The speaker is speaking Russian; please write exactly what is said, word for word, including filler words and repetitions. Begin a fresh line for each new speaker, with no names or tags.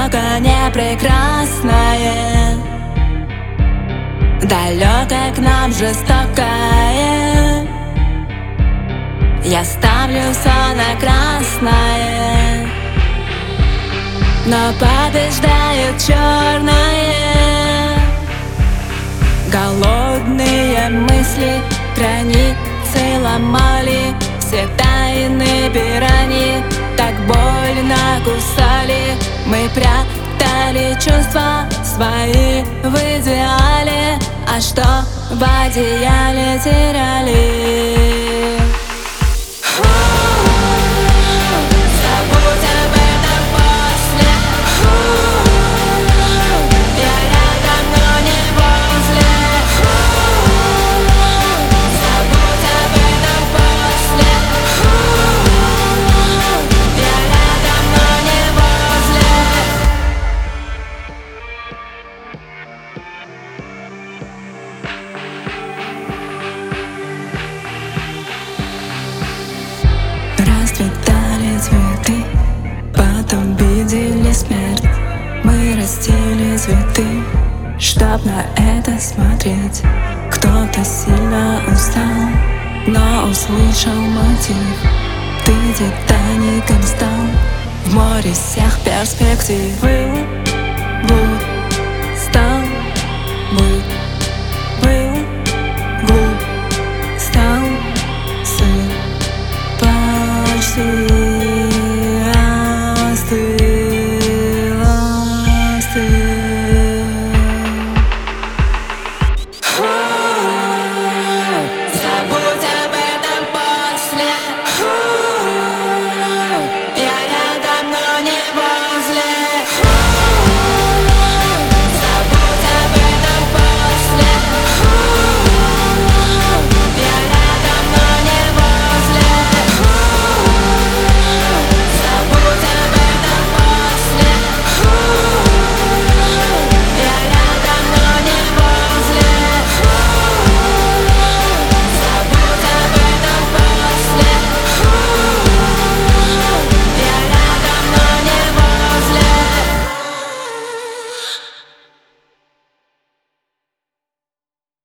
много не прекрасное, далекое к нам жестокое. Я ставлю все на красное, но побеждает черное. Голодные мысли границы ломали, все тайны пираньи так больно кусали. Мы прятали чувства свои в идеале, а что в одеяле теряли. Расцветали цветы, потом видели смерть. Мы растили цветы, чтоб на это смотреть. Кто-то сильно устал, но услышал мотив. Ты титаником стал в море всех перспектив. Был, будет, стал, будет.